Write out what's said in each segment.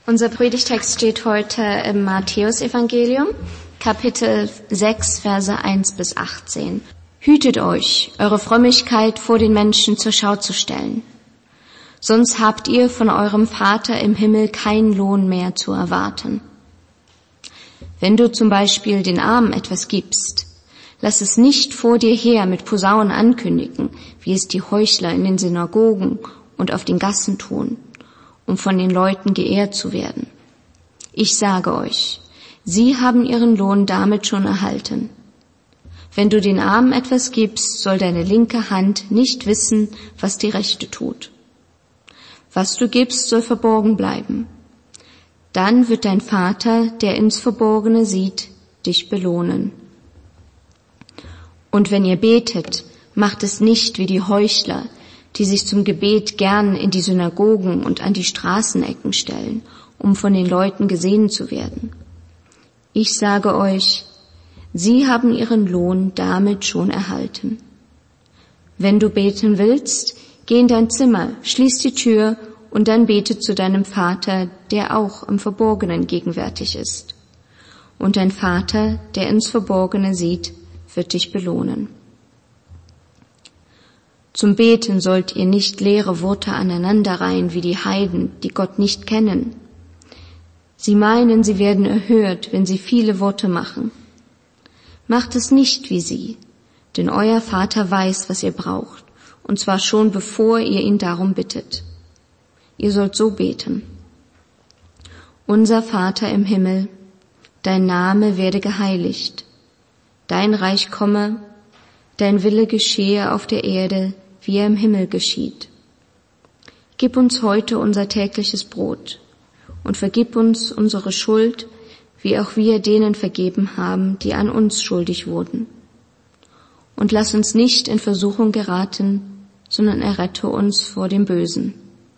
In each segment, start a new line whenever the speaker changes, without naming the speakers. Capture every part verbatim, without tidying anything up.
Unser Predigtext steht heute im Matthäus-Evangelium, Kapitel sechs, Verse eins bis achtzehn. Hütet euch, eure Frömmigkeit vor den Menschen zur Schau zu stellen. Sonst habt ihr von eurem Vater im Himmel keinen Lohn mehr zu erwarten. Wenn du zum Beispiel den Armen etwas gibst, lass es nicht vor dir her mit Posaunen ankündigen, wie es die Heuchler in den Synagogen und auf den Gassen tun, um von den Leuten geehrt zu werden. Ich sage euch, sie haben ihren Lohn damit schon erhalten. Wenn du den Armen etwas gibst, soll deine linke Hand nicht wissen, was die rechte tut. Was du gibst, soll verborgen bleiben. Dann wird dein Vater, der ins Verborgene sieht, dich belohnen. Und wenn ihr betet, macht es nicht wie die Heuchler, die sich zum Gebet gern in die Synagogen und an die Straßenecken stellen, um von den Leuten gesehen zu werden. Ich sage euch, sie haben ihren Lohn damit schon erhalten. Wenn du beten willst, geh in dein Zimmer, schließ die Tür und dann bete zu deinem Vater, der auch im Verborgenen gegenwärtig ist. Und dein Vater, der ins Verborgene sieht, wird dich belohnen. Zum Beten sollt ihr nicht leere Worte aneinanderreihen wie die Heiden, die Gott nicht kennen. Sie meinen, sie werden erhört, wenn sie viele Worte machen. Macht es nicht wie sie, denn euer Vater weiß, was ihr braucht, und zwar schon bevor ihr ihn darum bittet. Ihr sollt so beten. Unser Vater im Himmel, dein Name werde geheiligt, dein Reich komme, dein Wille geschehe auf der Erde, wie er im Himmel geschieht. Gib uns heute unser tägliches Brot und vergib uns unsere Schuld, wie auch wir denen vergeben haben, die an uns schuldig wurden. Und lass uns nicht in Versuchung geraten, sondern errette uns vor dem Bösen.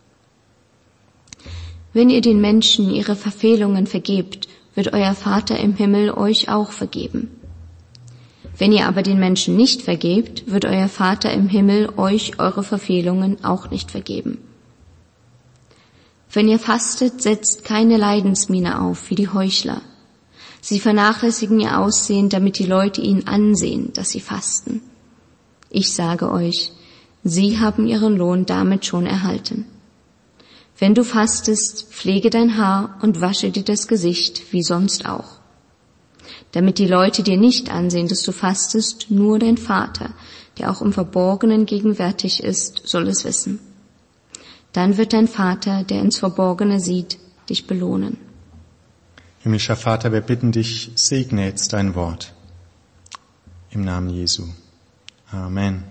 Wenn ihr den Menschen ihre Verfehlungen vergebt, wird euer Vater im Himmel euch auch vergeben. Wenn ihr aber den Menschen nicht vergebt, wird euer Vater im Himmel euch eure Verfehlungen auch nicht vergeben. Wenn ihr fastet, setzt keine Leidensmiene auf wie die Heuchler. Sie vernachlässigen ihr Aussehen, damit die Leute ihnen ansehen, dass sie fasten. Ich sage euch, sie haben ihren Lohn damit schon erhalten. Wenn du fastest, pflege dein Haar und wasche dir das Gesicht, wie sonst auch. Damit die Leute dir nicht ansehen, dass du fastest, nur dein Vater, der auch im Verborgenen gegenwärtig ist, soll es wissen. Dann wird dein Vater, der ins Verborgene sieht, dich belohnen.
Himmlischer Vater, wir bitten dich, segne jetzt dein Wort. Im Namen Jesu. Amen.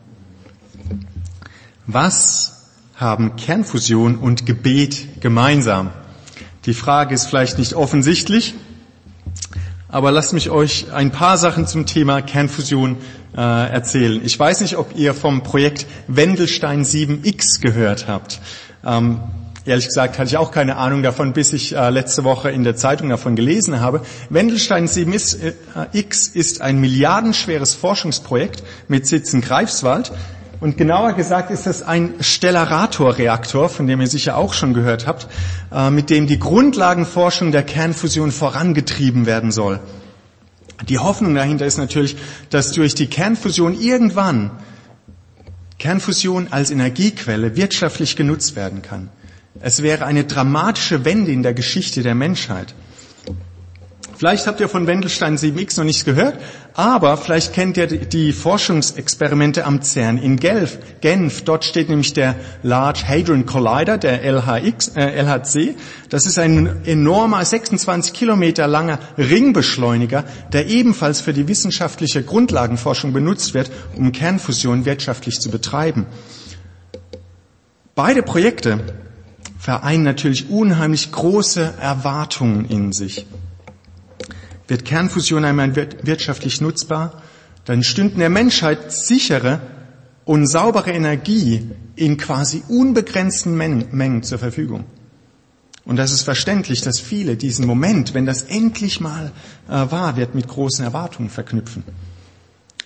Was haben Kernfusion und Gebet gemeinsam? Die Frage ist vielleicht nicht offensichtlich, aber lasst mich euch ein paar Sachen zum Thema Kernfusion äh, erzählen. Ich weiß nicht, ob ihr vom Projekt Wendelstein sieben X gehört habt. Ähm, ehrlich gesagt hatte ich auch keine Ahnung davon, bis ich äh, letzte Woche in der Zeitung davon gelesen habe. Wendelstein sieben X ist ein milliardenschweres Forschungsprojekt mit Sitz in Greifswald. Und genauer gesagt ist das ein Stellaratorreaktor, von dem ihr sicher auch schon gehört habt, mit dem die Grundlagenforschung der Kernfusion vorangetrieben werden soll. Die Hoffnung dahinter ist natürlich, dass durch die Kernfusion irgendwann Kernfusion als Energiequelle wirtschaftlich genutzt werden kann. Es wäre eine dramatische Wende in der Geschichte der Menschheit. Vielleicht habt ihr von Wendelstein sieben X noch nichts gehört, aber vielleicht kennt ihr die Forschungsexperimente am CERN in Genf. Genf. Dort steht nämlich der Large Hadron Collider, der L H X, äh, L H C. Das ist ein enormer, sechsundzwanzig Kilometer langer Ringbeschleuniger, der ebenfalls für die wissenschaftliche Grundlagenforschung benutzt wird, um Kernfusion wirtschaftlich zu betreiben. Beide Projekte vereinen natürlich unheimlich große Erwartungen in sich. Wird Kernfusion einmal wirtschaftlich nutzbar, dann stünden der Menschheit sichere und saubere Energie in quasi unbegrenzten Mengen zur Verfügung. Und das ist verständlich, dass viele diesen Moment, wenn das endlich mal äh, wahr wird, mit großen Erwartungen verknüpfen.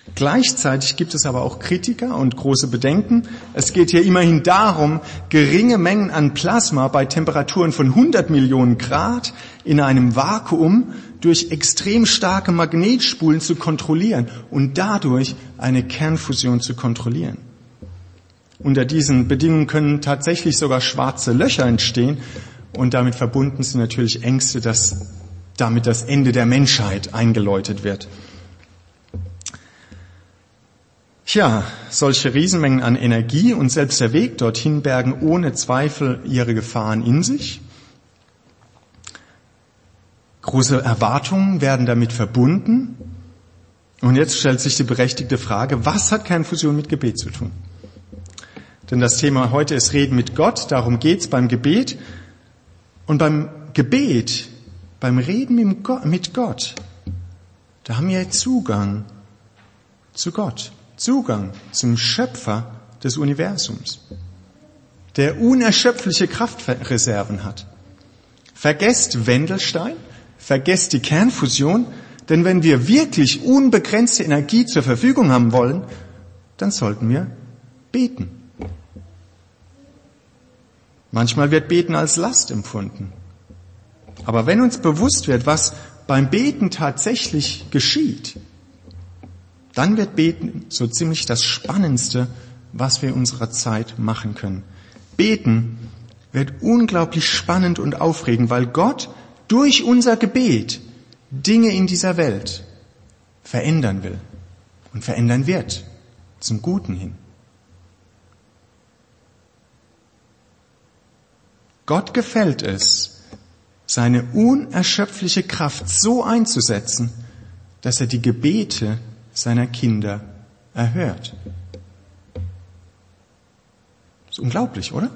Gleichzeitig gibt es aber auch Kritiker und große Bedenken. Es geht hier immerhin darum, geringe Mengen an Plasma bei Temperaturen von hundert Millionen Grad in einem Vakuum durch extrem starke Magnetspulen zu kontrollieren und dadurch eine Kernfusion zu kontrollieren. Unter diesen Bedingungen können tatsächlich sogar schwarze Löcher entstehen und damit verbunden sind natürlich Ängste, dass damit das Ende der Menschheit eingeläutet wird. Tja, solche Riesenmengen an Energie und selbst der Weg dorthin bergen ohne Zweifel ihre Gefahren in sich. Große Erwartungen werden damit verbunden. Und jetzt stellt sich die berechtigte Frage, was hat Kernfusion mit Gebet zu tun? Denn das Thema heute ist Reden mit Gott, darum geht's beim Gebet. Und beim Gebet, beim Reden mit Gott, da haben wir Zugang zu Gott. Zugang zum Schöpfer des Universums, der unerschöpfliche Kraftreserven hat. Vergesst Wendelstein, vergesst die Kernfusion, denn wenn wir wirklich unbegrenzte Energie zur Verfügung haben wollen, dann sollten wir beten. Manchmal wird Beten als Last empfunden. Aber wenn uns bewusst wird, was beim Beten tatsächlich geschieht, dann wird Beten so ziemlich das Spannendste, was wir in unserer Zeit machen können. Beten wird unglaublich spannend und aufregend, weil Gott durch unser Gebet Dinge in dieser Welt verändern will und verändern wird, zum Guten hin. Gott gefällt es, seine unerschöpfliche Kraft so einzusetzen, dass er die Gebete seiner Kinder erhört. Das ist unglaublich, oder?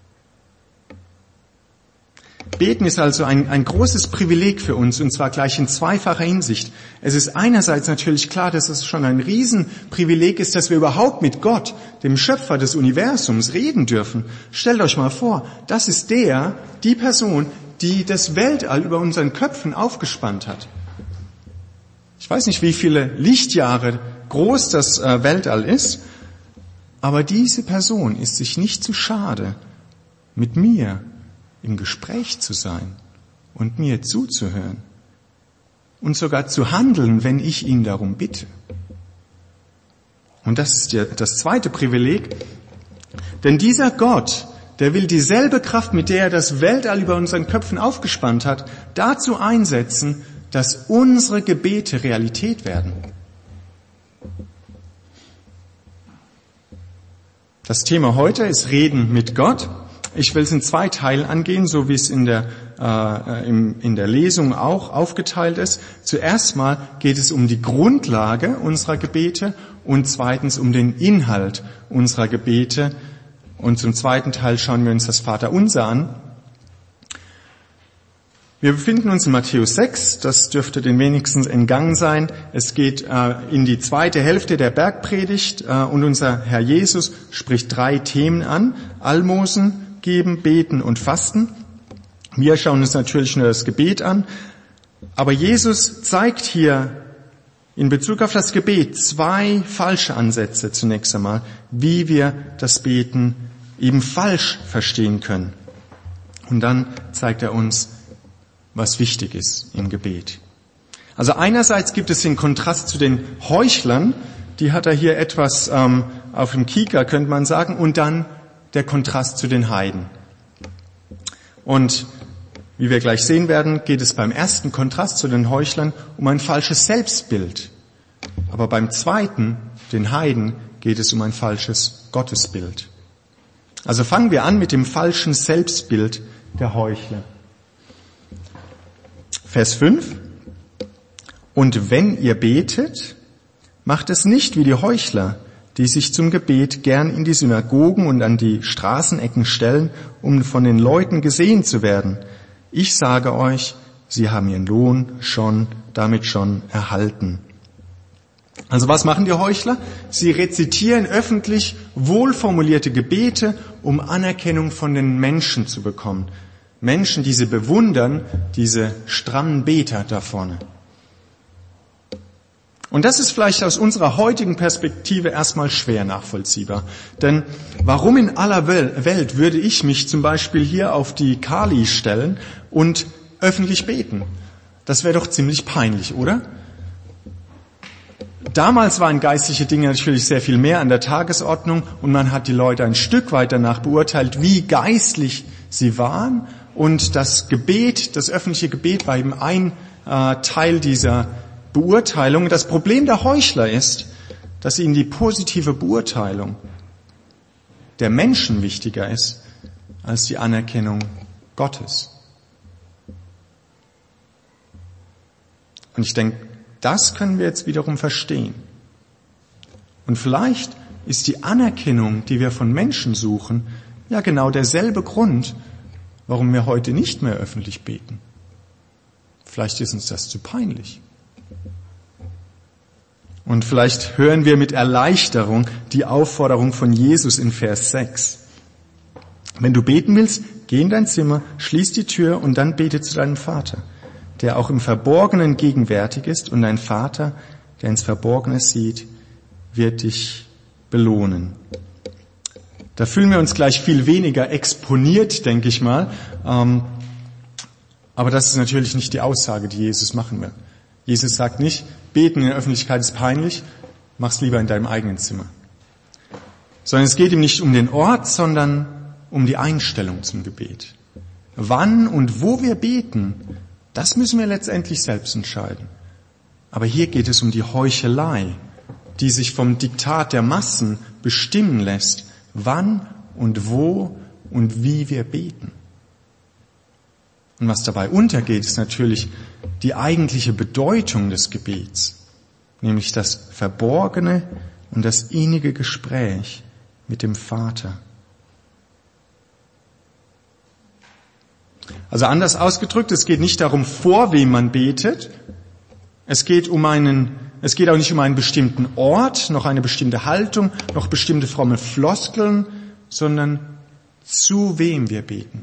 Beten ist also ein, ein großes Privileg für uns, und zwar gleich in zweifacher Hinsicht. Es ist einerseits natürlich klar, dass es schon ein Riesenprivileg ist, dass wir überhaupt mit Gott, dem Schöpfer des Universums, reden dürfen. Stellt euch mal vor, das ist der, die Person, die das Weltall über unseren Köpfen aufgespannt hat. Ich weiß nicht, wie viele Lichtjahre groß das äh, Weltall ist, aber diese Person ist sich nicht zu schade, mit mir im Gespräch zu sein und mir zuzuhören und sogar zu handeln, wenn ich ihn darum bitte. Und das ist ja das zweite Privileg, denn dieser Gott, der will dieselbe Kraft, mit der er das Weltall über unseren Köpfen aufgespannt hat, dazu einsetzen, dass unsere Gebete Realität werden. Das Thema heute ist Reden mit Gott. Ich will es in zwei Teilen angehen, so wie es in der, äh, im, in der Lesung auch aufgeteilt ist. Zuerst mal geht es um die Grundlage unserer Gebete und zweitens um den Inhalt unserer Gebete. Und zum zweiten Teil schauen wir uns das Vaterunser an. Wir befinden uns in Matthäus sechs, das dürfte den wenigsten entgangen sein. Es geht äh, in die zweite Hälfte der Bergpredigt äh, und unser Herr Jesus spricht drei Themen an: Almosen, Geben, Beten und Fasten. Wir schauen uns natürlich nur das Gebet an, aber Jesus zeigt hier in Bezug auf das Gebet zwei falsche Ansätze zunächst einmal, wie wir das Beten eben falsch verstehen können. Und dann zeigt er uns, was wichtig ist im Gebet. Also einerseits gibt es den Kontrast zu den Heuchlern, die hat er hier etwas ähm, auf dem Kieker, könnte man sagen, und dann der Kontrast zu den Heiden. Und wie wir gleich sehen werden, geht es beim ersten Kontrast zu den Heuchlern um ein falsches Selbstbild. Aber beim zweiten, den Heiden, geht es um ein falsches Gottesbild. Also fangen wir an mit dem falschen Selbstbild der Heuchler. Vers fünf. Und wenn ihr betet, macht es nicht wie die Heuchler, die sich zum Gebet gern in die Synagogen und an die Straßenecken stellen, um von den Leuten gesehen zu werden. Ich sage euch, sie haben ihren Lohn schon, damit schon erhalten. Also was machen die Heuchler? Sie rezitieren öffentlich wohlformulierte Gebete, um Anerkennung von den Menschen zu bekommen. Menschen, die sie bewundern, diese strammen Beter da vorne. Und das ist vielleicht aus unserer heutigen Perspektive erstmal schwer nachvollziehbar. Denn warum in aller Welt würde ich mich zum Beispiel hier auf die Kali stellen und öffentlich beten? Das wäre doch ziemlich peinlich, oder? Damals waren geistliche Dinge natürlich sehr viel mehr an der Tagesordnung und man hat die Leute ein Stück weit danach beurteilt, wie geistlich sie waren. Und das Gebet, das öffentliche Gebet war eben ein äh, Teil dieser Beurteilung. Das Problem der Heuchler ist, dass ihnen die positive Beurteilung der Menschen wichtiger ist als die Anerkennung Gottes. Und ich denke, das können wir jetzt wiederum verstehen. Und vielleicht ist die Anerkennung, die wir von Menschen suchen, ja genau derselbe Grund, warum wir heute nicht mehr öffentlich beten. Vielleicht ist uns das zu peinlich. Und vielleicht hören wir mit Erleichterung die Aufforderung von Jesus in Vers sechs. Wenn du beten willst, geh in dein Zimmer, schließ die Tür und dann bete zu deinem Vater, der auch im Verborgenen gegenwärtig ist, und dein Vater, der ins Verborgene sieht, wird dich belohnen. Da fühlen wir uns gleich viel weniger exponiert, denke ich mal. Aber das ist natürlich nicht die Aussage, die Jesus machen will. Jesus sagt nicht, beten in der Öffentlichkeit ist peinlich, mach's lieber in deinem eigenen Zimmer. Sondern es geht ihm nicht um den Ort, sondern um die Einstellung zum Gebet. Wann und wo wir beten, das müssen wir letztendlich selbst entscheiden. Aber hier geht es um die Heuchelei, die sich vom Diktat der Massen bestimmen lässt, wann und wo und wie wir beten. Und was dabei untergeht, ist natürlich die eigentliche Bedeutung des Gebets, nämlich das verborgene und das innige Gespräch mit dem Vater. Also anders ausgedrückt, es geht nicht darum, vor wem man betet. Es geht um einen, es geht auch nicht um einen bestimmten Ort, noch eine bestimmte Haltung, noch bestimmte fromme Floskeln, sondern zu wem wir beten.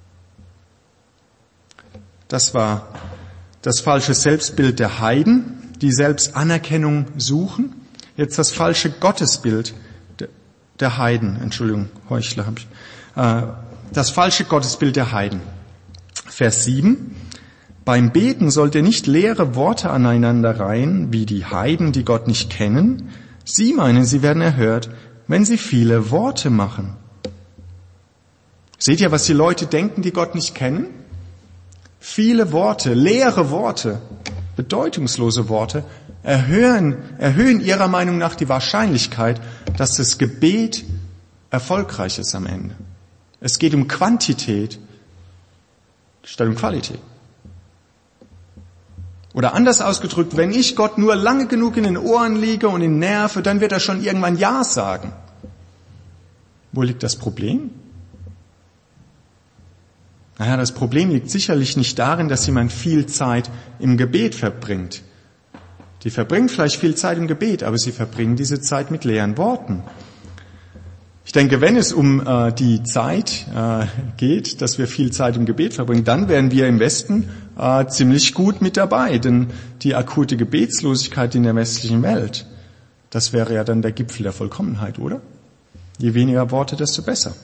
Das war das falsche Selbstbild der Heiden, die Selbstanerkennung suchen. Jetzt das falsche Gottesbild der Heiden, Entschuldigung, Heuchler habe ich. Das falsche Gottesbild der Heiden. Vers sieben. Beim Beten sollt ihr nicht leere Worte aneinander reihen, wie die Heiden, die Gott nicht kennen. Sie meinen, sie werden erhört, wenn sie viele Worte machen. Seht ihr, was die Leute denken, die Gott nicht kennen? Viele Worte, leere Worte, bedeutungslose Worte erhöhen, erhöhen ihrer Meinung nach die Wahrscheinlichkeit, dass das Gebet erfolgreich ist am Ende. Es geht um Quantität statt um Qualität. Oder anders ausgedrückt, wenn ich Gott nur lange genug in den Ohren liege und ihn nerve, dann wird er schon irgendwann Ja sagen. Wo liegt das Problem? Naja, das Problem liegt sicherlich nicht darin, dass jemand viel Zeit im Gebet verbringt. Die verbringen vielleicht viel Zeit im Gebet, aber sie verbringen diese Zeit mit leeren Worten. Ich denke, wenn es um äh, die Zeit äh, geht, dass wir viel Zeit im Gebet verbringen, dann wären wir im Westen äh, ziemlich gut mit dabei. Denn die akute Gebetslosigkeit in der westlichen Welt, das wäre ja dann der Gipfel der Vollkommenheit, oder? Je weniger Worte, desto besser.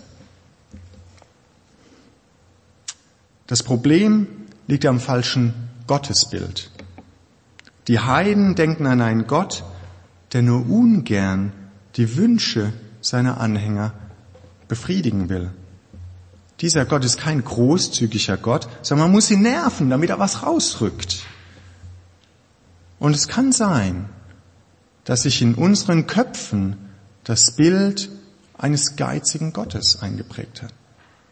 Das Problem liegt am falschen Gottesbild. Die Heiden denken an einen Gott, der nur ungern die Wünsche seiner Anhänger befriedigen will. Dieser Gott ist kein großzügiger Gott, sondern man muss ihn nerven, damit er was rausrückt. Und es kann sein, dass sich in unseren Köpfen das Bild eines geizigen Gottes eingeprägt hat.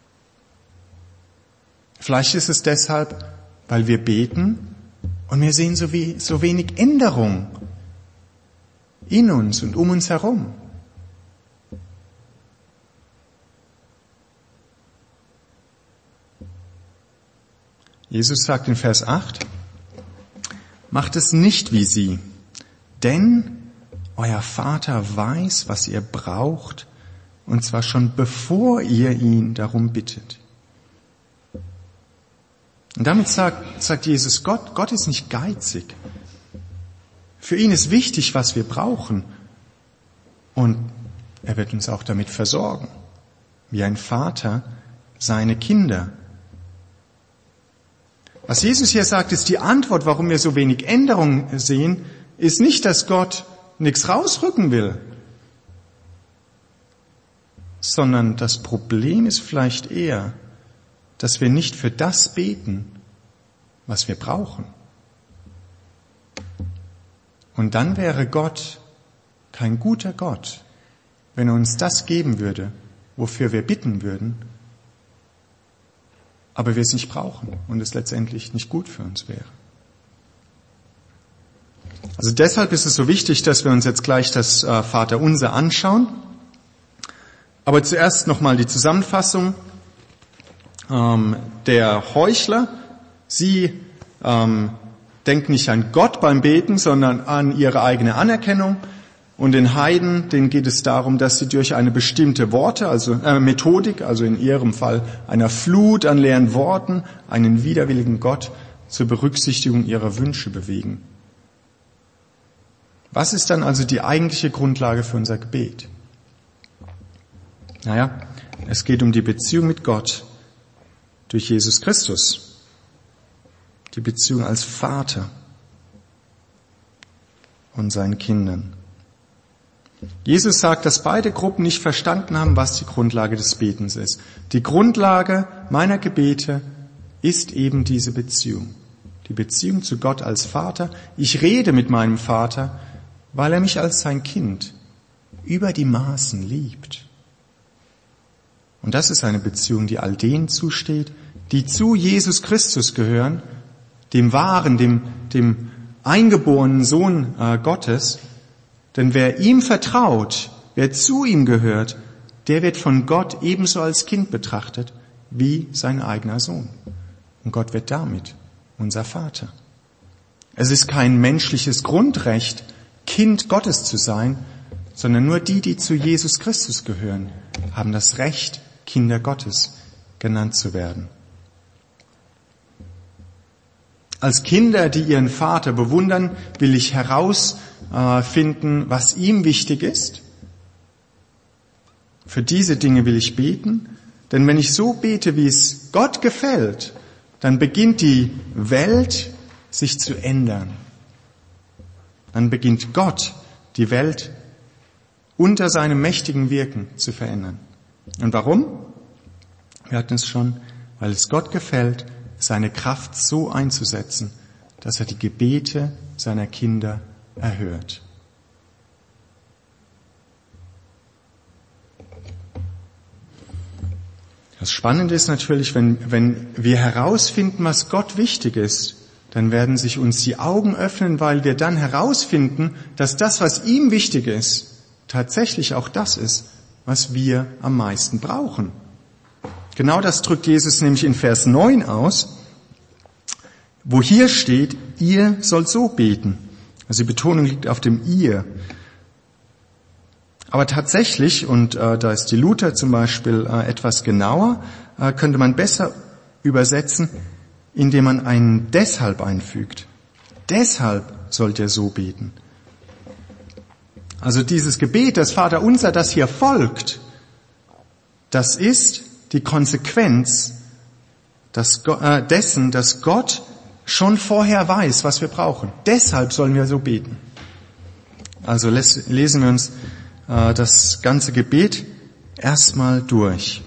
Vielleicht ist es deshalb, weil wir beten und wir sehen so, wie, so wenig Änderung in uns und um uns herum. Jesus sagt in Vers acht, macht es nicht wie sie, denn euer Vater weiß, was ihr braucht, und zwar schon bevor ihr ihn darum bittet. Und damit sagt, sagt Jesus, Gott, Gott ist nicht geizig. Für ihn ist wichtig, was wir brauchen. Und er wird uns auch damit versorgen. Wie ein Vater seine Kinder. Was Jesus hier sagt, ist die Antwort, warum wir so wenig Änderungen sehen, ist nicht, dass Gott nichts rausrücken will, sondern das Problem ist vielleicht eher, dass wir nicht für das beten, was wir brauchen. Und dann wäre Gott kein guter Gott, wenn er uns das geben würde, wofür wir bitten würden, aber wir es nicht brauchen und es letztendlich nicht gut für uns wäre. Also deshalb ist es so wichtig, dass wir uns jetzt gleich das äh, Vaterunser anschauen. Aber zuerst nochmal die Zusammenfassung. Ähm, der Heuchler, sie ähm, denken nicht an Gott beim Beten, sondern an ihre eigene Anerkennung. Und den Heiden, denen geht es darum, dass sie durch eine bestimmte Worte, also äh, Methodik, also in ihrem Fall einer Flut an leeren Worten, einen widerwilligen Gott zur Berücksichtigung ihrer Wünsche bewegen. Was ist dann also die eigentliche Grundlage für unser Gebet? Naja, es geht um die Beziehung mit Gott durch Jesus Christus. Die Beziehung als Vater und seinen Kindern. Jesus sagt, dass beide Gruppen nicht verstanden haben, was die Grundlage des Betens ist. Die Grundlage meiner Gebete ist eben diese Beziehung. Die Beziehung zu Gott als Vater. Ich rede mit meinem Vater, weil er mich als sein Kind über die Maßen liebt. Und das ist eine Beziehung, die all denen zusteht, die zu Jesus Christus gehören, dem wahren, dem, dem eingeborenen Sohn äh, Gottes. Denn wer ihm vertraut, wer zu ihm gehört, der wird von Gott ebenso als Kind betrachtet wie sein eigener Sohn. Und Gott wird damit unser Vater. Es ist kein menschliches Grundrecht, Kind Gottes zu sein, sondern nur die, die zu Jesus Christus gehören, haben das Recht, Kinder Gottes genannt zu werden. Als Kinder, die ihren Vater bewundern, will ich herausfinden, was ihm wichtig ist. Für diese Dinge will ich beten, denn wenn ich so bete, wie es Gott gefällt, dann beginnt die Welt sich zu ändern. Dann beginnt Gott, die Welt unter seinem mächtigen Wirken zu verändern. Und warum? Wir hatten es schon, weil es Gott gefällt, seine Kraft so einzusetzen, dass er die Gebete seiner Kinder erhört. Das Spannende ist natürlich, wenn, wenn wir herausfinden, was Gott wichtig ist, dann werden sich uns die Augen öffnen, weil wir dann herausfinden, dass das, was ihm wichtig ist, tatsächlich auch das ist, was wir am meisten brauchen. Genau das drückt Jesus nämlich in Vers neun aus, wo hier steht, ihr sollt so beten. Also die Betonung liegt auf dem ihr. Aber tatsächlich, und äh, da ist die Luther zum Beispiel äh, etwas genauer, äh, könnte man besser übersetzen, indem man einen deshalb einfügt. Deshalb sollt ihr so beten. Also dieses Gebet, das Vaterunser, das hier folgt, das ist die Konsequenz dass, äh, dessen, dass Gott schon vorher weiß, was wir brauchen. Deshalb sollen wir so beten. Also les, lesen wir uns äh, das ganze Gebet erstmal durch.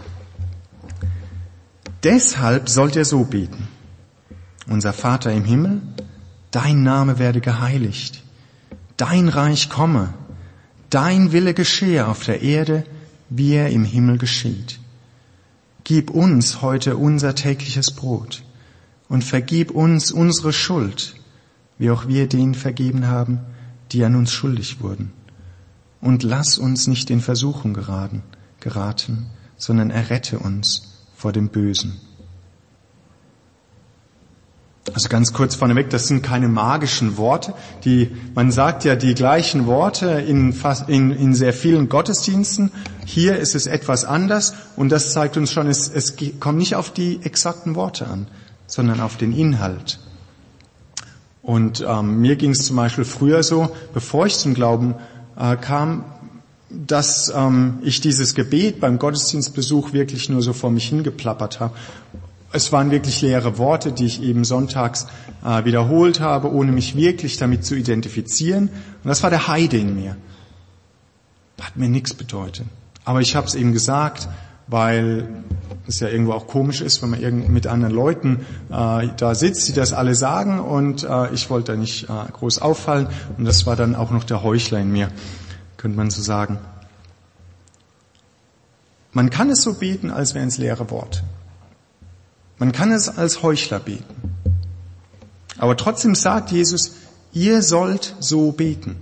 Deshalb sollt ihr so beten. Unser Vater im Himmel, dein Name werde geheiligt, dein Reich komme, dein Wille geschehe auf der Erde, wie er im Himmel geschieht. Gib uns heute unser tägliches Brot und vergib uns unsere Schuld, wie auch wir denen vergeben haben, die an uns schuldig wurden. Und lass uns nicht in Versuchung geraten, geraten, sondern errette uns vor dem Bösen. Also ganz kurz vorneweg, das sind keine magischen Worte. Die, man sagt ja die gleichen Worte in, fast, in, in sehr vielen Gottesdiensten. Hier ist es etwas anders und das zeigt uns schon, es, es kommt nicht auf die exakten Worte an, sondern auf den Inhalt. Und ähm, mir ging es zum Beispiel früher so, bevor ich zum Glauben äh, kam, dass ähm, ich dieses Gebet beim Gottesdienstbesuch wirklich nur so vor mich hingeplappert habe. Es waren wirklich leere Worte, die ich eben sonntags äh, wiederholt habe, ohne mich wirklich damit zu identifizieren. Und das war der Heide in mir. Hat mir nichts bedeutet. Aber ich habe es eben gesagt, weil es ja irgendwo auch komisch ist, wenn man irgend mit anderen Leuten äh, da sitzt, die das alle sagen, und äh, ich wollte da nicht äh, groß auffallen, und das war dann auch noch der Heuchler in mir, könnte man so sagen. Man kann es so beten, als wären es leere Worte. Man kann es als Heuchler beten. Aber trotzdem sagt Jesus, ihr sollt so beten.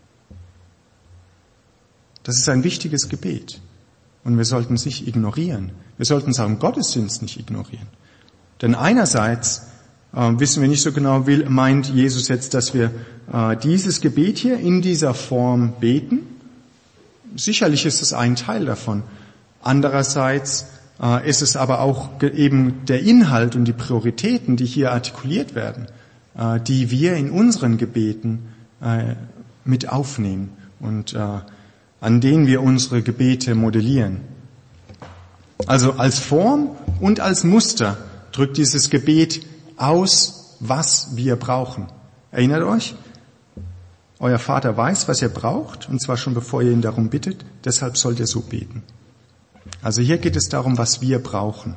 Das ist ein wichtiges Gebet. Und wir sollten es nicht ignorieren. Wir sollten es auch im Gottesdienst nicht ignorieren. Denn einerseits äh, wissen wir nicht so genau, will, meint Jesus jetzt, dass wir äh, dieses Gebet hier in dieser Form beten. Sicherlich ist es ein Teil davon. Andererseits äh, ist es aber auch ge- eben der Inhalt und die Prioritäten, die hier artikuliert werden, äh, die wir in unseren Gebeten äh, mit aufnehmen und äh, an denen wir unsere Gebete modellieren. Also als Form und als Muster drückt dieses Gebet aus, was wir brauchen. Erinnert euch? Euer Vater weiß, was ihr braucht, und zwar schon bevor ihr ihn darum bittet, deshalb sollt ihr so beten. Also hier geht es darum, was wir brauchen.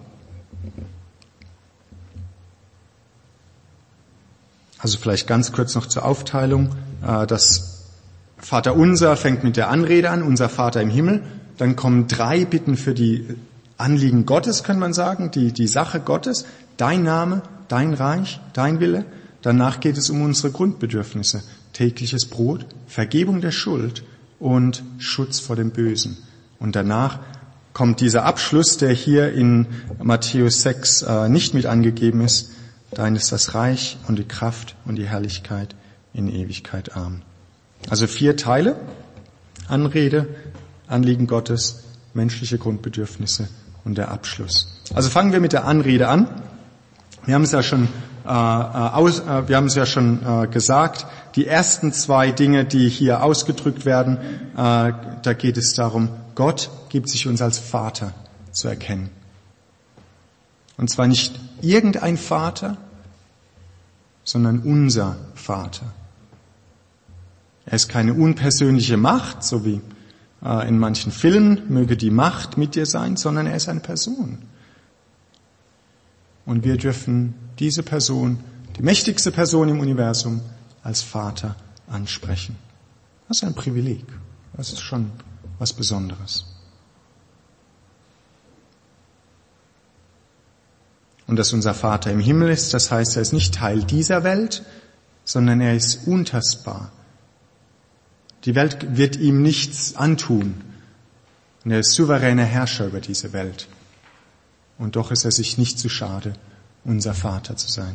Also vielleicht ganz kurz noch zur Aufteilung. Das Vater unser fängt mit der Anrede an, unser Vater im Himmel. Dann kommen drei Bitten für die Anliegen Gottes, kann man sagen, die, die Sache Gottes. Dein Name, dein Reich, dein Wille. Danach geht es um unsere Grundbedürfnisse. Tägliches Brot, Vergebung der Schuld und Schutz vor dem Bösen. Und danach kommt dieser Abschluss, der hier in Matthäus sechs äh, nicht mit angegeben ist. Dein ist das Reich und die Kraft und die Herrlichkeit in Ewigkeit. Amen. Also vier Teile: Anrede, Anliegen Gottes, menschliche Grundbedürfnisse und der Abschluss. Also fangen wir mit der Anrede an. Wir haben es ja schon, äh, aus, äh, wir haben es ja schon äh, gesagt. Die ersten zwei Dinge, die hier ausgedrückt werden, äh, da geht es darum, Gott gibt sich uns als Vater zu erkennen. Und zwar nicht irgendein Vater, sondern unser Vater. Er ist keine unpersönliche Macht, so wie äh, in manchen Filmen, möge die Macht mit dir sein, sondern er ist eine Person. Und wir dürfen diese Person, die mächtigste Person im Universum, als Vater ansprechen. Das ist ein Privileg. Das ist schon was Besonderes. Und dass unser Vater im Himmel ist, das heißt, er ist nicht Teil dieser Welt, sondern er ist untastbar. Die Welt wird ihm nichts antun. Und er ist souveräner Herrscher über diese Welt. Und doch ist er sich nicht zu schade, unser Vater zu sein.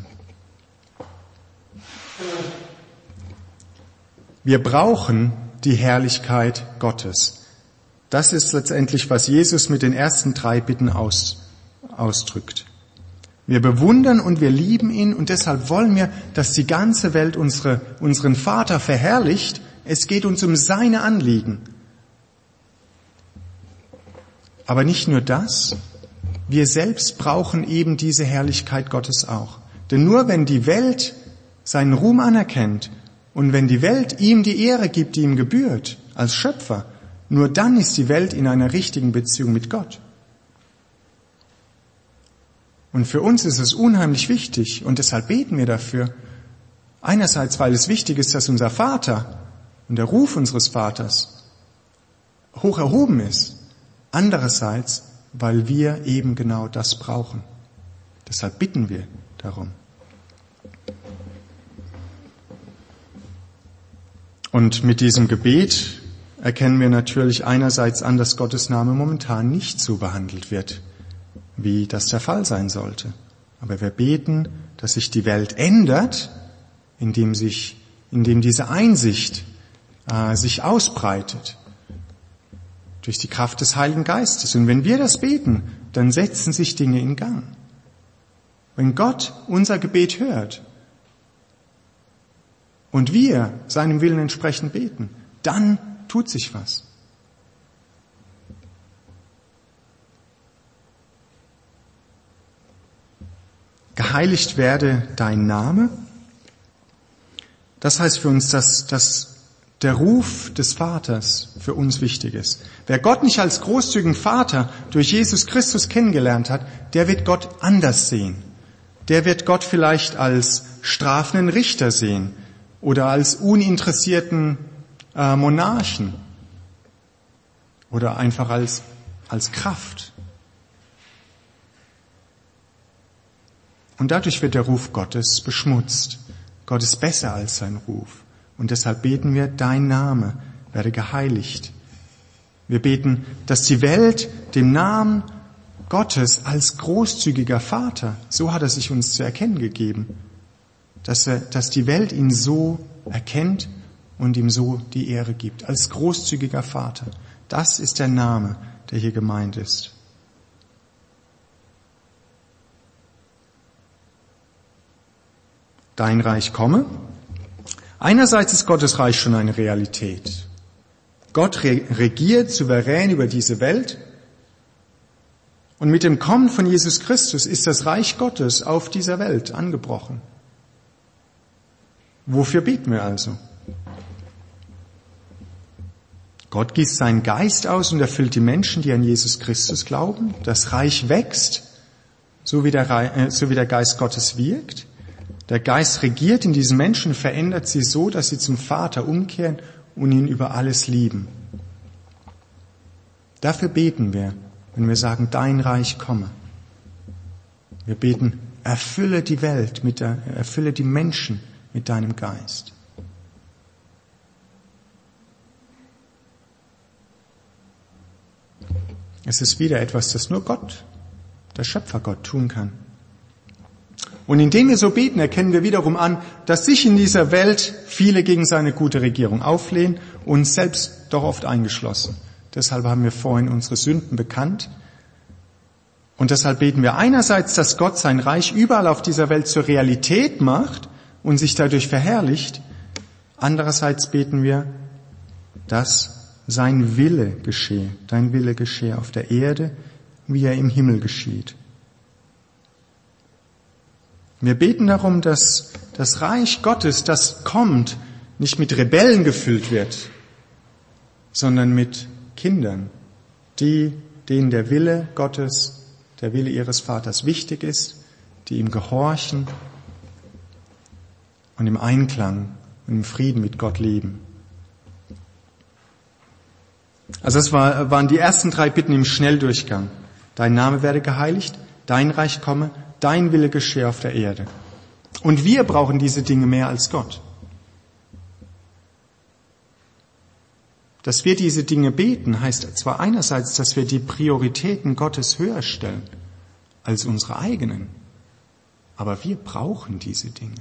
Wir brauchen die Herrlichkeit Gottes. Das ist letztendlich, was Jesus mit den ersten drei Bitten aus, ausdrückt. Wir bewundern und wir lieben ihn, und deshalb wollen wir, dass die ganze Welt unsere, unseren Vater verherrlicht. Es geht uns um seine Anliegen. Aber nicht nur das, wir selbst brauchen eben diese Herrlichkeit Gottes auch. Denn nur wenn die Welt seinen Ruhm anerkennt und wenn die Welt ihm die Ehre gibt, die ihm gebührt, als Schöpfer, nur dann ist die Welt in einer richtigen Beziehung mit Gott. Und für uns ist es unheimlich wichtig, und deshalb beten wir dafür. Einerseits, weil es wichtig ist, dass unser Vater und der Ruf unseres Vaters hoch erhoben ist. Andererseits, weil wir eben genau das brauchen. Deshalb bitten wir darum. Und mit diesem Gebet erkennen wir natürlich einerseits an, dass Gottes Name momentan nicht so behandelt wird, wie das der Fall sein sollte. Aber wir beten, dass sich die Welt ändert, indem sich, indem diese Einsicht äh, sich ausbreitet durch die Kraft des Heiligen Geistes. Und wenn wir das beten, dann setzen sich Dinge in Gang. Wenn Gott unser Gebet hört, dann und wir seinem Willen entsprechend beten, dann tut sich was. Geheiligt werde dein Name. Das heißt für uns, dass, dass der Ruf des Vaters für uns wichtig ist. Wer Gott nicht als großzügigen Vater durch Jesus Christus kennengelernt hat, der wird Gott anders sehen. Der wird Gott vielleicht als strafenden Richter sehen oder als uninteressierten äh, Monarchen oder einfach als, als Kraft. Und dadurch wird der Ruf Gottes beschmutzt. Gott ist besser als sein Ruf. Und deshalb beten wir, dein Name werde geheiligt. Wir beten, dass die Welt dem Namen Gottes als großzügiger Vater, so hat er sich uns zu erkennen gegeben, dass, er, dass die Welt ihn so erkennt und ihm so die Ehre gibt, als großzügiger Vater. Das ist der Name, der hier gemeint ist. Dein Reich komme. Einerseits ist Gottes Reich schon eine Realität. Gott regiert souverän über diese Welt. Und mit dem Kommen von Jesus Christus ist das Reich Gottes auf dieser Welt angebrochen. Wofür beten wir also? Gott gießt seinen Geist aus und erfüllt die Menschen, die an Jesus Christus glauben. Das Reich wächst, so wie der, äh, so wie der Geist Gottes wirkt. Der Geist regiert in diesen Menschen, verändert sie so, dass sie zum Vater umkehren und ihn über alles lieben. Dafür beten wir, wenn wir sagen, dein Reich komme. Wir beten, erfülle die Welt, mit der, erfülle die Menschen mit deinem Geist. Es ist wieder etwas, das nur Gott, der Schöpfergott, tun kann. Und indem wir so beten, erkennen wir wiederum an, dass sich in dieser Welt viele gegen seine gute Regierung auflehnen, uns selbst doch oft eingeschlossen. Deshalb haben wir vorhin unsere Sünden bekannt. Und deshalb beten wir einerseits, dass Gott sein Reich überall auf dieser Welt zur Realität macht und sich dadurch verherrlicht. Andererseits beten wir, dass sein Wille geschehe, dein Wille geschehe auf der Erde, wie er im Himmel geschieht. Wir beten darum, dass das Reich Gottes, das kommt, nicht mit Rebellen gefüllt wird, sondern mit Kindern, die, denen der Wille Gottes, der Wille ihres Vaters wichtig ist, die ihm gehorchen und im Einklang und im Frieden mit Gott leben. Also das war, waren die ersten drei Bitten im Schnelldurchgang. Dein Name werde geheiligt, dein Reich komme, dein Wille geschehe auf der Erde. Und wir brauchen diese Dinge mehr als Gott. Dass wir diese Dinge beten, heißt zwar einerseits, dass wir die Prioritäten Gottes höher stellen als unsere eigenen, aber wir brauchen diese Dinge.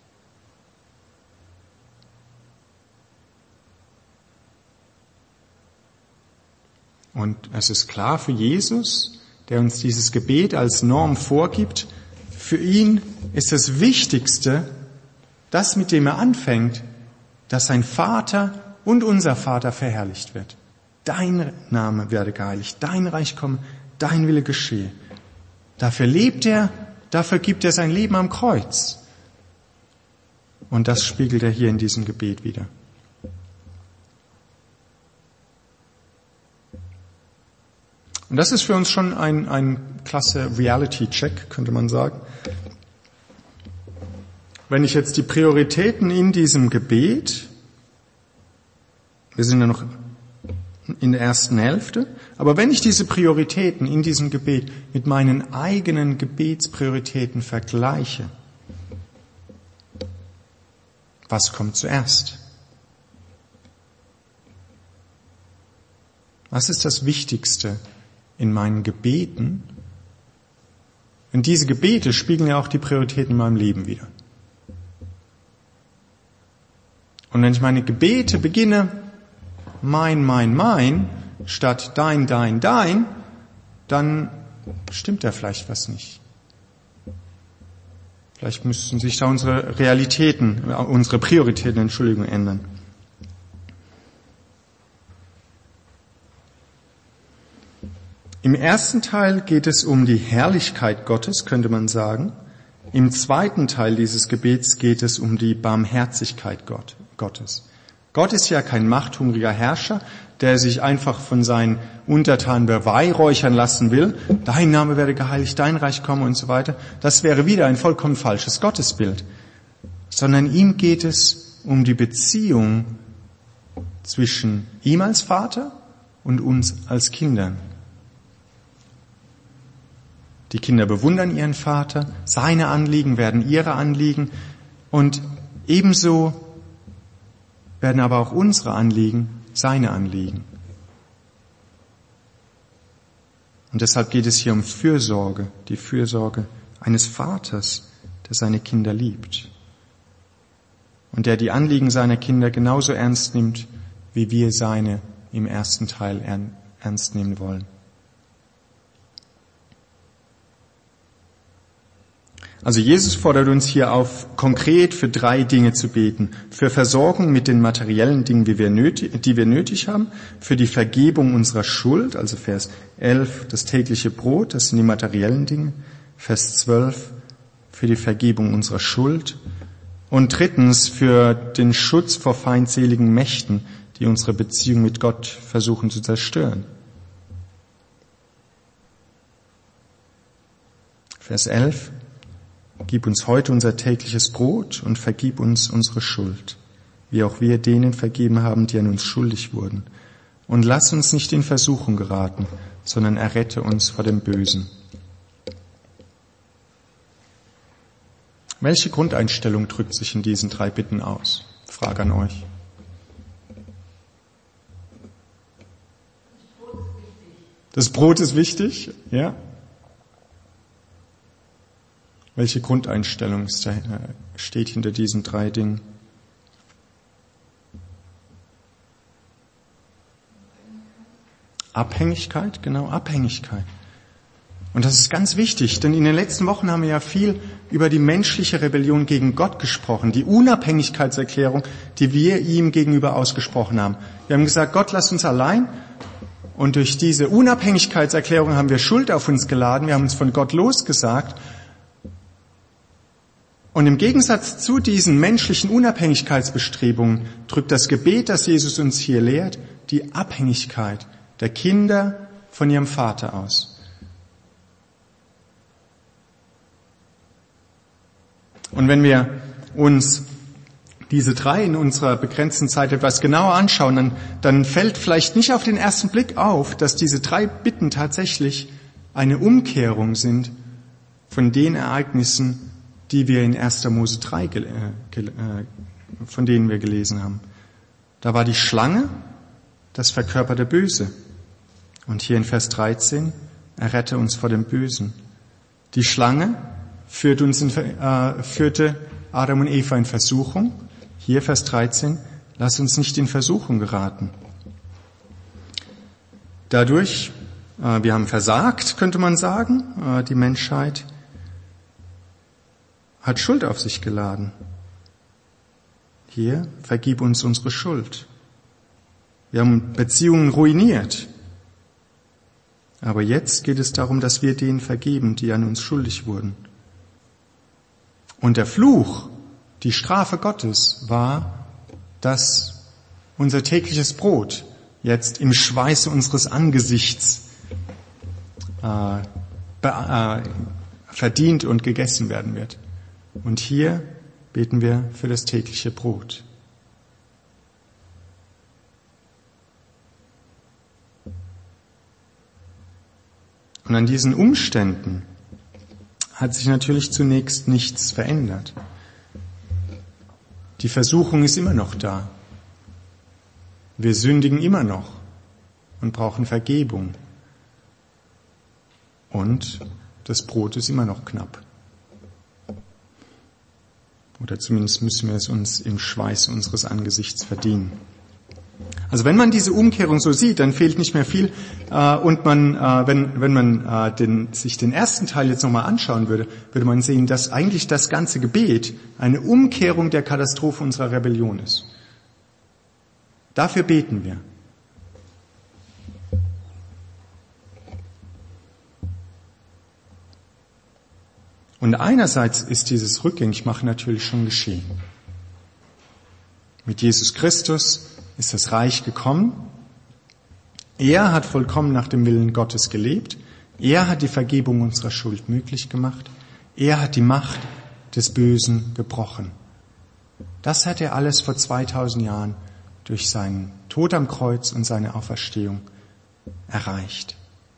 Und es ist klar für Jesus, der uns dieses Gebet als Norm vorgibt, für ihn ist das Wichtigste, das, mit dem er anfängt, dass sein Vater und unser Vater verherrlicht wird. Dein Name werde geheiligt, dein Reich komme, dein Wille geschehe. Dafür lebt er, dafür gibt er sein Leben am Kreuz. Und das spiegelt er hier in diesem Gebet wider. Und das ist für uns schon ein, ein klasse Reality-Check, könnte man sagen. Wenn ich jetzt die Prioritäten in diesem Gebet, wir sind ja noch in der ersten Hälfte, aber wenn ich diese Prioritäten in diesem Gebet mit meinen eigenen Gebetsprioritäten vergleiche, was kommt zuerst? Was ist das Wichtigste in meinen Gebeten? Und diese Gebete spiegeln ja auch die Prioritäten in meinem Leben wider. Und wenn ich meine Gebete beginne, mein, mein, mein, statt dein, dein, dein, dann stimmt da vielleicht was nicht. Vielleicht müssten sich da unsere Realitäten, unsere Prioritäten, Entschuldigung, ändern. Im ersten Teil geht es um die Herrlichkeit Gottes, könnte man sagen. Im zweiten Teil dieses Gebets geht es um die Barmherzigkeit Gott, Gottes. Gott ist ja kein machthungriger Herrscher, der sich einfach von seinen Untertanen beweihräuchern lassen will. Dein Name werde geheiligt, dein Reich komme und so weiter. Das wäre wieder ein vollkommen falsches Gottesbild. Sondern ihm geht es um die Beziehung zwischen ihm als Vater und uns als Kindern. Die Kinder bewundern ihren Vater, seine Anliegen werden ihre Anliegen und ebenso werden aber auch unsere Anliegen seine Anliegen. Und deshalb geht es hier um Fürsorge, die Fürsorge eines Vaters, der seine Kinder liebt und der die Anliegen seiner Kinder genauso ernst nimmt, wie wir seine im ersten Teil ernst nehmen wollen. Also Jesus fordert uns hier auf, konkret für drei Dinge zu beten. Für Versorgung mit den materiellen Dingen, die wir nötig, die wir nötig haben. Für die Vergebung unserer Schuld, also Vers elf, das tägliche Brot, das sind die materiellen Dinge. Vers zwölf, für die Vergebung unserer Schuld. Und drittens, für den Schutz vor feindseligen Mächten, die unsere Beziehung mit Gott versuchen zu zerstören. Vers elf. Gib uns heute unser tägliches Brot und vergib uns unsere Schuld, wie auch wir denen vergeben haben, die an uns schuldig wurden. Und lass uns nicht in Versuchung geraten, sondern errette uns vor dem Bösen. Welche Grundeinstellung drückt sich in diesen drei Bitten aus? Frage an euch. Das Brot ist wichtig, ja? Welche Grundeinstellung steht hinter diesen drei Dingen? Abhängigkeit, genau, Abhängigkeit. Und das ist ganz wichtig, denn in den letzten Wochen haben wir ja viel über die menschliche Rebellion gegen Gott gesprochen, die Unabhängigkeitserklärung, die wir ihm gegenüber ausgesprochen haben. Wir haben gesagt, Gott, lass uns allein. Und durch diese Unabhängigkeitserklärung haben wir Schuld auf uns geladen, wir haben uns von Gott losgesagt. Und im Gegensatz zu diesen menschlichen Unabhängigkeitsbestrebungen drückt das Gebet, das Jesus uns hier lehrt, die Abhängigkeit der Kinder von ihrem Vater aus. Und wenn wir uns diese drei in unserer begrenzten Zeit etwas genauer anschauen, dann, dann fällt vielleicht nicht auf den ersten Blick auf, dass diese drei Bitten tatsächlich eine Umkehrung sind von den Ereignissen, die wir in erster Mose drei, äh, äh, von denen wir gelesen haben. Da war die Schlange, das verkörperte Böse. Und hier in Vers dreizehn, errette uns vor dem Bösen. Die Schlange führte, uns in, äh, führte Adam und Eva in Versuchung. Hier Vers dreizehn, lass uns nicht in Versuchung geraten. Dadurch, äh, wir haben versagt, könnte man sagen, äh, die Menschheit hat Schuld auf sich geladen. Hier, vergib uns unsere Schuld. Wir haben Beziehungen ruiniert. Aber jetzt geht es darum, dass wir denen vergeben, die an uns schuldig wurden. Und der Fluch, die Strafe Gottes war, dass unser tägliches Brot jetzt im Schweiße unseres Angesichts äh, be- äh, verdient und gegessen werden wird. Und hier beten wir für das tägliche Brot. Und an diesen Umständen hat sich natürlich zunächst nichts verändert. Die Versuchung ist immer noch da. Wir sündigen immer noch und brauchen Vergebung. Und das Brot ist immer noch knapp. Oder zumindest müssen wir es uns im Schweiß unseres Angesichts verdienen. Also wenn man diese Umkehrung so sieht, dann fehlt nicht mehr viel. Äh, und man, äh, wenn, wenn man äh, den, sich den ersten Teil jetzt nochmal anschauen würde, würde man sehen, dass eigentlich das ganze Gebet eine Umkehrung der Katastrophe unserer Rebellion ist. Dafür beten wir. Und einerseits ist dieses Rückgängigmachen natürlich schon geschehen. Mit Jesus Christus ist das Reich gekommen. Er hat vollkommen nach dem Willen Gottes gelebt. Er hat die Vergebung unserer Schuld möglich gemacht. Er hat die Macht des Bösen gebrochen. Das hat er alles vor zweitausend Jahren durch seinen Tod am Kreuz und seine Auferstehung erreicht.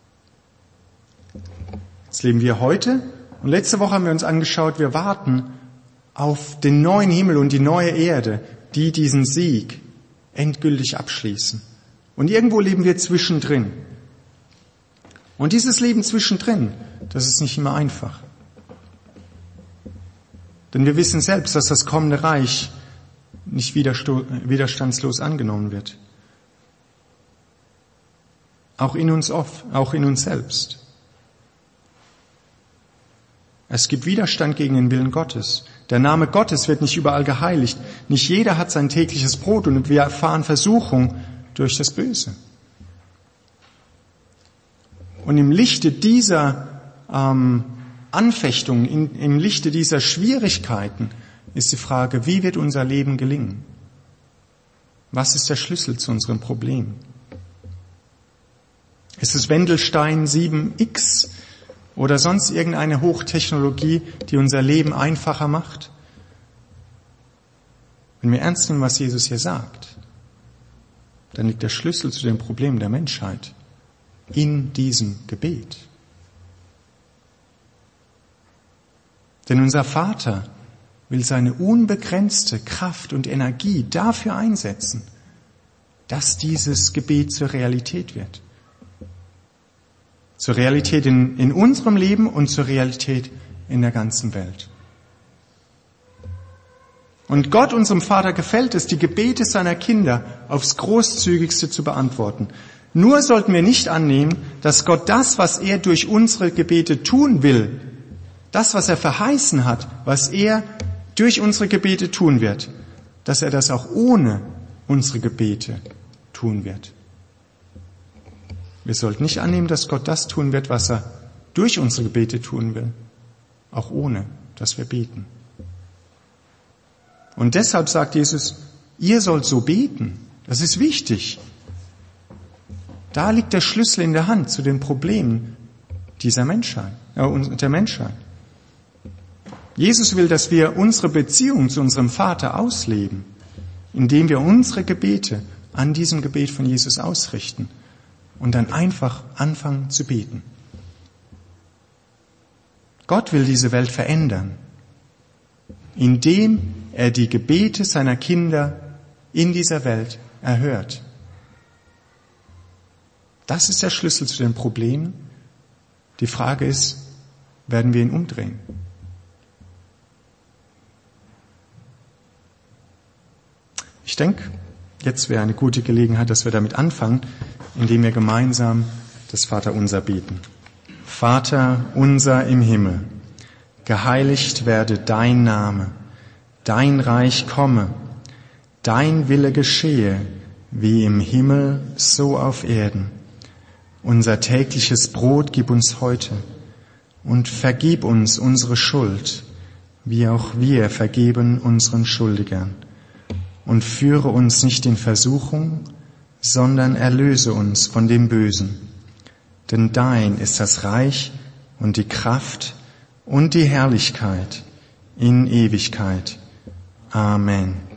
Jetzt leben wir heute. Und letzte Woche haben wir uns angeschaut, wir warten auf den neuen Himmel und die neue Erde, die diesen Sieg endgültig abschließen. Und irgendwo leben wir zwischendrin. Und dieses Leben zwischendrin, das ist nicht immer einfach. Denn wir wissen selbst, dass das kommende Reich nicht widerstandslos angenommen wird. Auch in uns oft, auch in uns selbst. Es gibt Widerstand gegen den Willen Gottes. Der Name Gottes wird nicht überall geheiligt. Nicht jeder hat sein tägliches Brot und wir erfahren Versuchung durch das Böse. Und im Lichte dieser ähm, Anfechtungen, in, im Lichte dieser Schwierigkeiten ist die Frage, wie wird unser Leben gelingen? Was ist der Schlüssel zu unserem Problem? Ist es Wendelstein sieben X? Oder sonst irgendeine Hochtechnologie, die unser Leben einfacher macht? Wenn wir ernst nehmen, was Jesus hier sagt, dann liegt der Schlüssel zu dem Problem der Menschheit in diesem Gebet. Denn unser Vater will seine unbegrenzte Kraft und Energie dafür einsetzen, dass dieses Gebet zur Realität wird. Zur Realität in, in unserem Leben und zur Realität in der ganzen Welt. Und Gott, unserem Vater, gefällt es, die Gebete seiner Kinder aufs Großzügigste zu beantworten. Nur sollten wir nicht annehmen, dass Gott das, was er durch unsere Gebete tun will, das, was er verheißen hat, was er durch unsere Gebete tun wird, dass er das auch ohne unsere Gebete tun wird. Wir sollten nicht annehmen, dass Gott das tun wird, was er durch unsere Gebete tun will, auch ohne, dass wir beten. Und deshalb sagt Jesus, ihr sollt so beten. Das ist wichtig. Da liegt der Schlüssel in der Hand zu den Problemen dieser Menschheit, äh, der Menschheit. Jesus will, dass wir unsere Beziehung zu unserem Vater ausleben, indem wir unsere Gebete an diesem Gebet von Jesus ausrichten. Und dann einfach anfangen zu beten. Gott will diese Welt verändern, indem er die Gebete seiner Kinder in dieser Welt erhört. Das ist der Schlüssel zu den Problemen. Die Frage ist, werden wir ihn umdrehen? Ich denke, jetzt wäre eine gute Gelegenheit, dass wir damit anfangen, indem wir gemeinsam das Vaterunser beten. Vater unser im Himmel, geheiligt werde dein Name, dein Reich komme, dein Wille geschehe, wie im Himmel, so auf Erden. Unser tägliches Brot gib uns heute und vergib uns unsere Schuld, wie auch wir vergeben unseren Schuldigern. Und führe uns nicht in Versuchung, sondern erlöse uns von dem Bösen. Denn dein ist das Reich und die Kraft und die Herrlichkeit in Ewigkeit. Amen.